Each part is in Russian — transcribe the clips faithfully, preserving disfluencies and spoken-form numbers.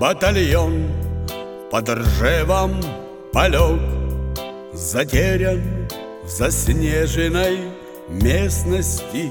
батальон под Ржевом полег, затерян в заснеженной местности.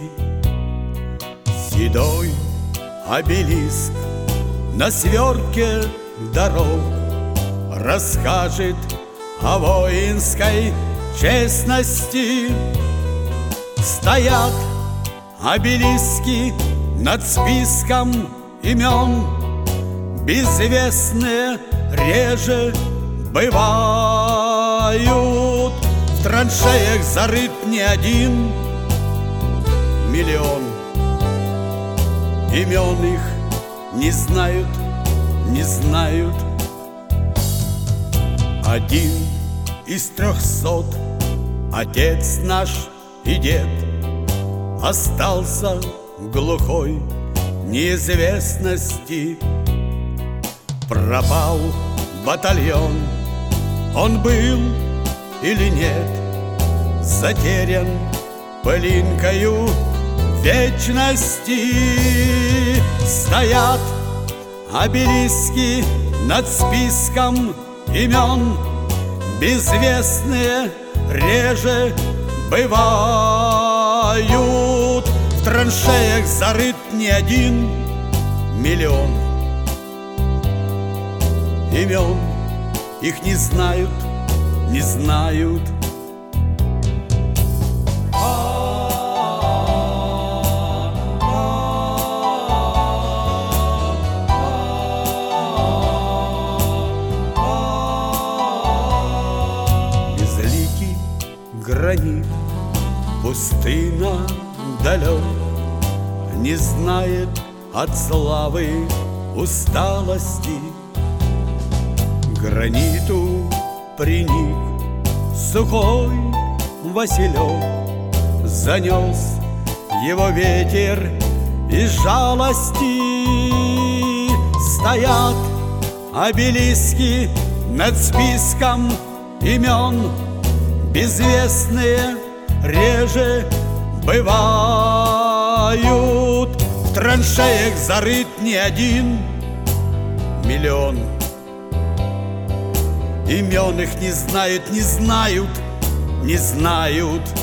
Седой обелиск на свертке дорог расскажет о воинской честности. Стоят обелиски над списком имен, безвестные реже бывают. В траншеях зарыт не один миллион. Имен их не знают, не знают. Один из трехсот, отец наш и дед, остался в глухой неизвестности. Пропал батальон, он был или нет, затерян пылинкою вечности. Стоят обелиски над списком имен, безвестные реже бывают. В траншеях зарыт не один миллион. Имен их не знают, не знают. Безликий гранит, пустына далек, не знает от славы усталости. Граниту приник сухой василек, занес его ветер из жалости. Стоят обелиски над списком имен, безвестные реже бывают. В траншеях зарыт не один миллион. Имен их не знают, не знают, не знают.